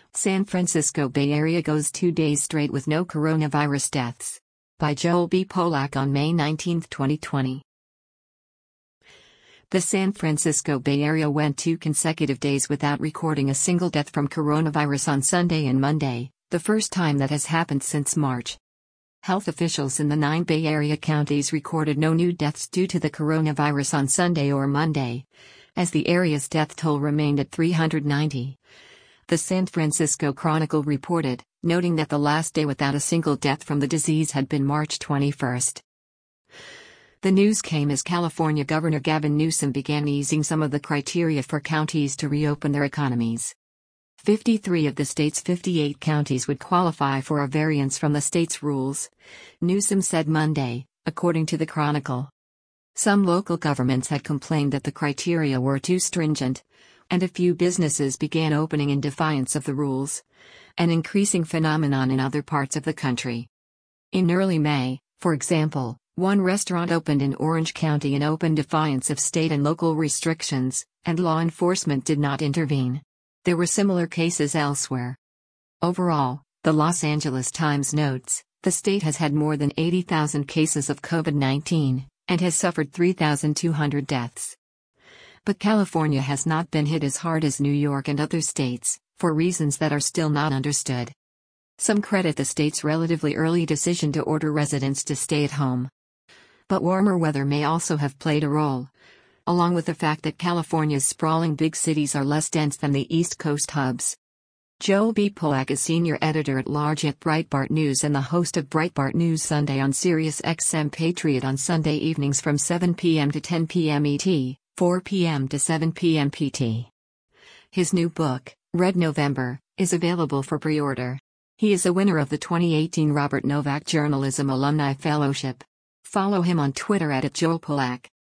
San Francisco Bay Area goes 2 days straight with no coronavirus deaths. By Joel B. Polak on May 19, 2020. The San Francisco Bay Area went 2 consecutive days without recording a single death from coronavirus on Sunday and Monday, the first time that has happened since March. Health officials in the 9 Bay Area counties recorded no new deaths due to the coronavirus on Sunday or Monday, as the area's death toll remained at 390. The San Francisco Chronicle reported, noting that the last day without a single death from the disease had been March 21. The news came as California Governor Gavin Newsom began easing some of the criteria for counties to reopen their economies. 53 of the state's 58 counties would qualify for a variance from the state's rules, Newsom said Monday, according to the Chronicle. Some local governments had complained that the criteria were too stringent, and a few businesses began opening in defiance of the rules, an increasing phenomenon in other parts of the country. In early May, for example, one restaurant opened in Orange County in open defiance of state and local restrictions, and law enforcement did not intervene. There were similar cases elsewhere. Overall, the Los Angeles Times notes, the state has had more than 80,000 cases of COVID-19, and has suffered 3,200 deaths. But California has not been hit as hard as New York and other states, for reasons that are still not understood. Some credit the state's relatively early decision to order residents to stay at home. But warmer weather may also have played a role, along with the fact that California's sprawling big cities are less dense than the East Coast hubs. Joel B. Polak is senior editor-at-large at Breitbart News and the host of Breitbart News Sunday on Sirius XM Patriot on Sunday evenings from 7 p.m. to 10 p.m. ET, 4 p.m. to 7 p.m. PT. His new book, Red November, is available for pre-order. He is a winner of the 2018 Robert Novak Journalism Alumni Fellowship. Follow him on Twitter @JoelPolak.